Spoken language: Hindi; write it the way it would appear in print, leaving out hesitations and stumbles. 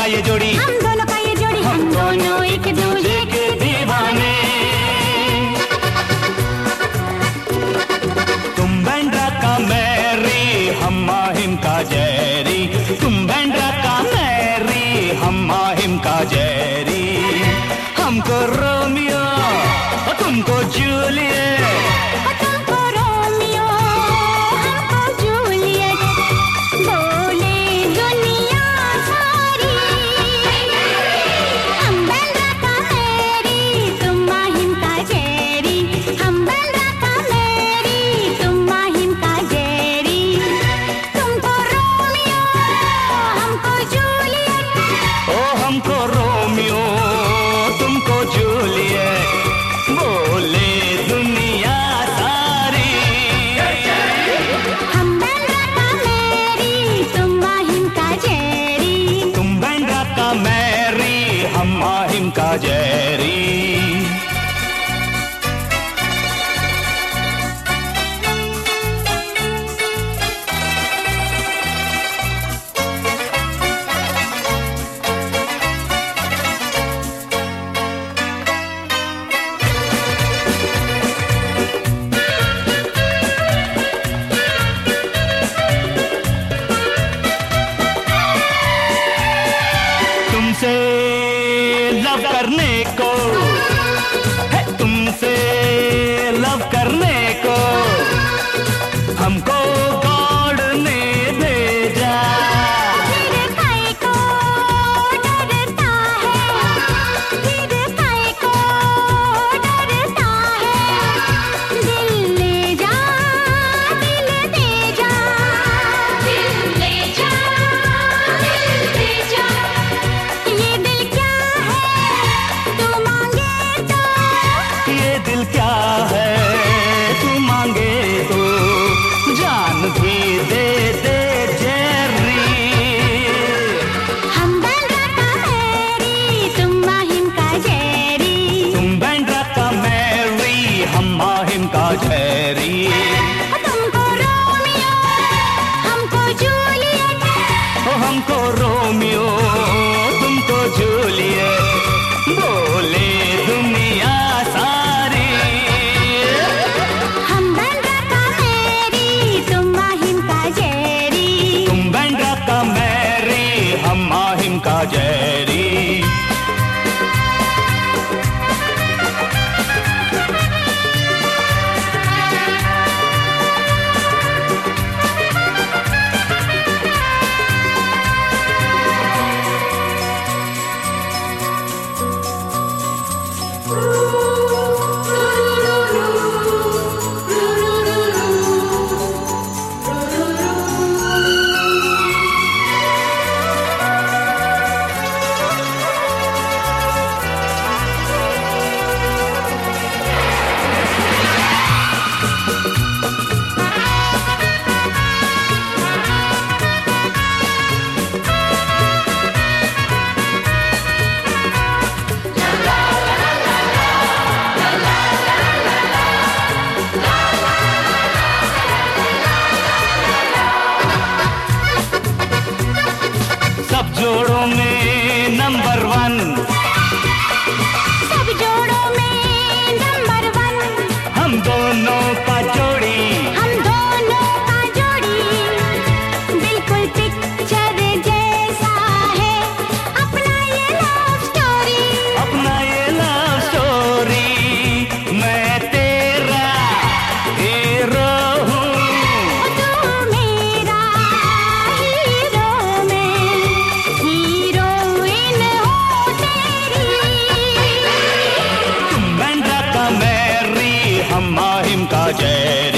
का ये जोड़ी, हम दोनों का ये जोड़ी, हम दोनों एक दूजे के दीवाने। तुम बैंड्रा का मैरी, हम माहिम का जैरी। तुम बैंड्रा का मैरी, हम माहिम का जैरी। हमको रोमियो तुमको जूलियट, तुमको रोमियो हमको जूलियट, बोले दुनिया सारी। हम बैंड्रा का मैरी, तुम माहिम का जैरी। हम बैंड्रा का मैरी, तुम माहिम का जैरी। तुमको रोमियो हमको जूलियट, ओ हमको रोमियो तुमको जूलियट, बोले दुनिया सारी। हम बैंड्रा का मैरी, तुम माहिम का जैरी। तुम बैंड्रा का मैरी, हम माहिम का जैरी। तुमसे लव करने को है, तुमसे लव करने को हमको गॉड ने भेजा। फिर काय को डरता है, फिर काय को डरता है। दिल ले जा, दिल दे जा, दिल ले जा, दिल दे जा। ये दिल क्या है तू मांगे तो, ये दिल क्या है तू मांगे तो, जान भी दे दे जेरी। हम बैंड्रा का मैरी, तुम माहिम का जैरी। तुम बैंड्रा का मैरी, हम माहिम का जैरी। तुमको रोमियो हमको जूलियट, ओ हमको रोमियो तुमको जूलियट, बोले दुनिया सारी। हम बैंड्रा का मैरी, तुम माहिम का जैरी। तुम बैंड्रा का मैरी, हम माहिम का जैरी। सब जोड़ों में नंबर वन, सब जोड़ों में नंबर वन। हम दोनों का जोड़ी, हम दोनों का जोड़ी बिल्कुल पिक्चर जैसा है। अपना ये लव स्टोरी, अपना ये लव स्टोरी। मैं तेरा हीरो हूँ, तू मेरा हीरो, मैं हीरोइन हूँ तेरी। तुम बैंड्रा का मैरी, हम माहिम का जैरी।